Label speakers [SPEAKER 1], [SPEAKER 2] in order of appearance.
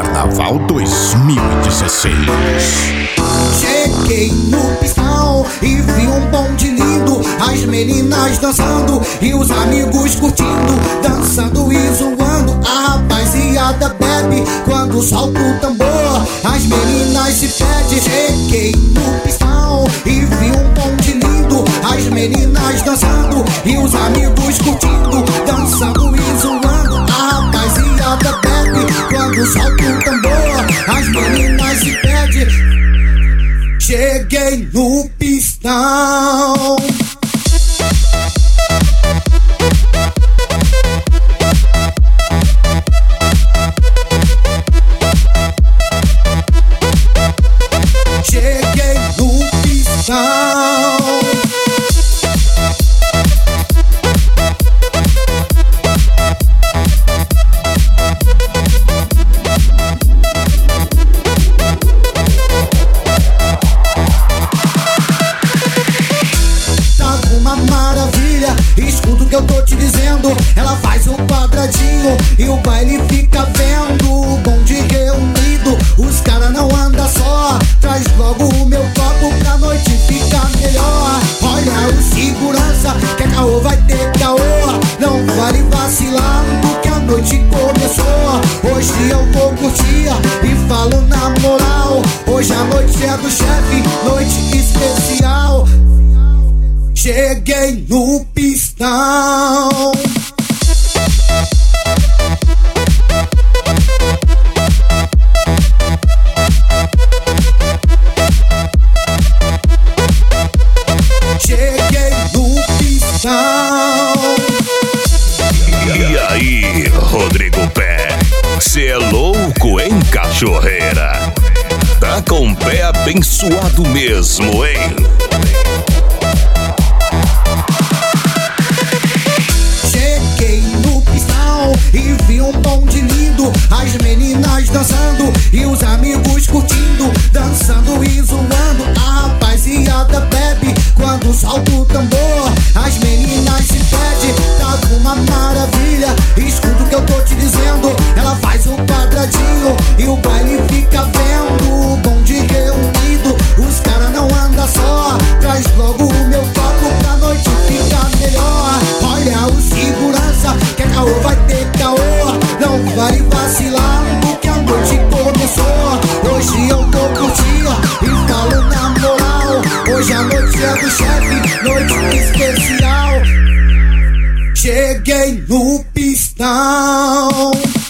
[SPEAKER 1] Carnaval 2016.
[SPEAKER 2] Cheguei no pistão e vi um bonde lindo, as meninas dançando e os amigos curtindo, dançando e zoando. A rapaziada bebe quando solta o tambor, as meninas se pedem. Cheguei no pistão e vi um bonde lindo, as meninas dançando e os amigos curtindo, dançando e zoando. A rapaziada bebe quando solta o tambor, as meninas se pedem. Cheguei no pistão. Cheguei no pistão. Uma maravilha, escuta o que eu tô te dizendo. Ela faz o quadradinho e o baile fica vendo. O bonde reunido, os cara não anda só. Traz logo o meu copo pra noite ficar melhor. Olha o segurança, quer caô vai ter caô. Não vale vacilando que a noite começou. Hoje eu vou curtir e falo na moral. Hoje a noite é do chefe, noite especial. Cheguei no pistão. Cheguei no pistão.
[SPEAKER 1] E aí, Rodrigo Pé, cê é louco, hein, cachorreira? Tá com o pé abençoado mesmo, hein?
[SPEAKER 2] E vi um bonde lindo, as meninas dançando e os amigos curtindo, dançando e zoando. A rapaziada bebe quando solta o tambor, as meninas se pedem. Tá uma maravilha, escuta o que eu tô te dizendo. Ela faz o quadradinho e o baile fica vendo. O bonde reunido, os cara não anda só. Traz logo o meu copo pra noite ficar melhor. Olha o segurança, quer caô vai ter caô. Não vai vacilar porque a noite começou. Hoje eu vou curtir e falo na moral. Hoje a noite é do chefe, noite especial. Cheguei no pistão.